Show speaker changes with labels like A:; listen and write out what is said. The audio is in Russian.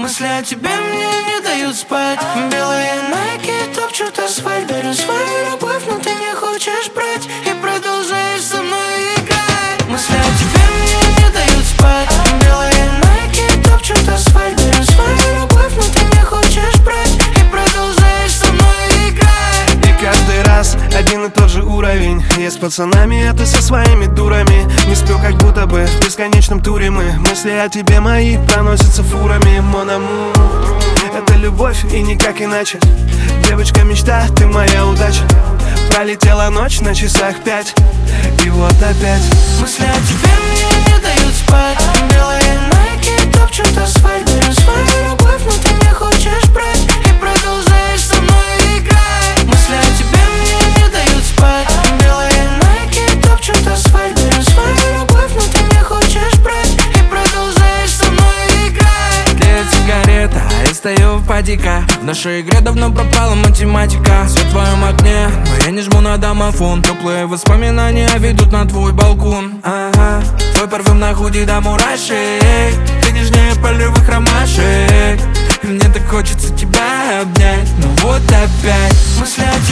A: Мысли о тебе мне не дают спать. Белые найки топчут асфальт. Дарю свою любовь, но ты не хочешь брать и продолжаешь со мной играть. Мысли о тебе мне не дают спать. Белые найки топчут асфальт. Дарю свою любовь, но ты не хочешь брать и продолжаешь со мной играть.
B: И каждый раз один и тот же уровень. Я с пацанами, а ты со своими дурами. Не сплю, как будто бы в бесконечном туре мы. Мысли о тебе мои проносятся фурами. Mon amour, это любовь и никак иначе. Девочка мечта, ты моя удача. Пролетела ночь на часах 5, и вот опять.
A: Мысли о тебе мне не дают спать. Белые найки топчут асфальт. Дарю свою любовь, но ты не хочешь брать и продолжаешь со мной играть. Мысли о тебе мне не дают спать. Белые найки топчут асфальт. Дарю свою любовь, но ты не хочешь брать и продолжаешь со мной играть.
C: Тлеет сигарета, я стою в падика. В нашей игре давно пропала математика. Свет в твоем окне, но я не жму на домофон. Теплые воспоминания ведут на твой балкон. Ага, твой парфюм на худи до мурашек. Ты нежнее полевых ромашек. И мне так хочется тебя обнять, ну вот опять.
A: Мысли о